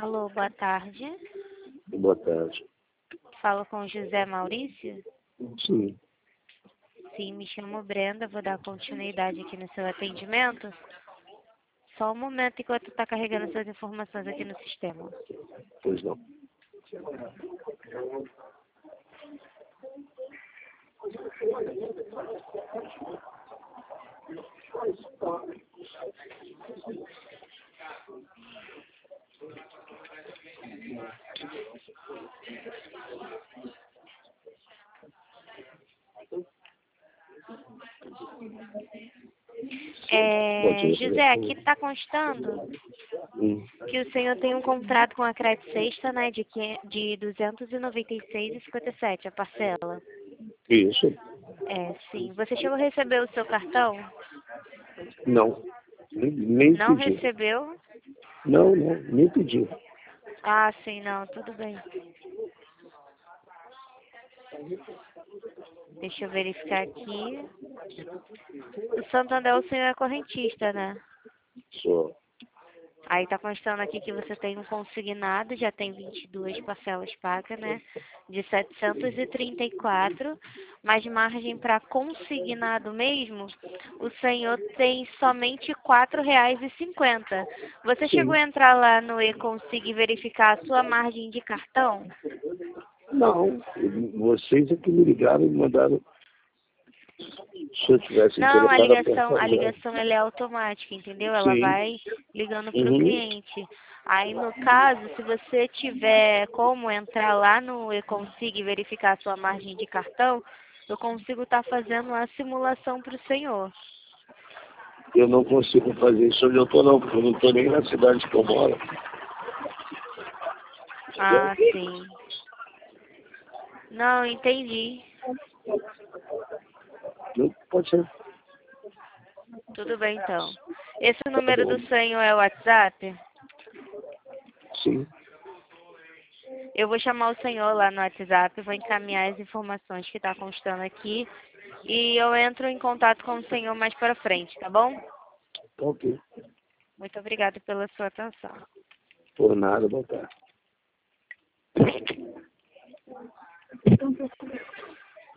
Alô, boa tarde. Boa tarde. Falo com José Maurício? Sim, Sim, me chamo Brenda, vou dar continuidade aqui no seu atendimento. Só um momento enquanto está carregando suas informações aqui no sistema. pois não. José, aqui está constando que o senhor tem um contrato com a Crédito Sexta, né, de R$ 296,57, a parcela. Isso? Sim. Você chegou a receber o seu cartão? Não. Nem Não pedi. recebeu? Não, nem pedi. Ah, sim, não, tudo bem. Deixa eu verificar aqui. O Santander, o senhor é correntista, né? Só. Aí tá constando aqui que você tem um consignado, já tem 22 parcelas pagas, né? De 734, mas margem para consignado mesmo, o senhor tem somente R$ 4,50. Você chegou Sim. a entrar lá no e-consig e verificar a sua margem de cartão? Não. Vocês é que me ligaram e mandaram. Se eu tivesse Não, a interessado, ligação ela é automática, entendeu? Ela sim. vai ligando para o Uhum. cliente. Aí, no caso, se você tiver como entrar lá no e-consig e verificar a sua margem de cartão, eu consigo estar fazendo uma simulação para o senhor. Eu não consigo fazer isso onde eu estou, não, porque eu não estou nem na cidade que eu moro. Ah, sim. Não, entendi. Não pode ser. Tudo bem, então. Esse número bom. do senhor é o WhatsApp? Sim. Eu vou chamar o senhor lá no WhatsApp, vou encaminhar as informações que está constando aqui e eu entro em contato com o senhor mais para frente, tá bom? Tá ok. Muito obrigada pela sua atenção. Por nada, boa tarde.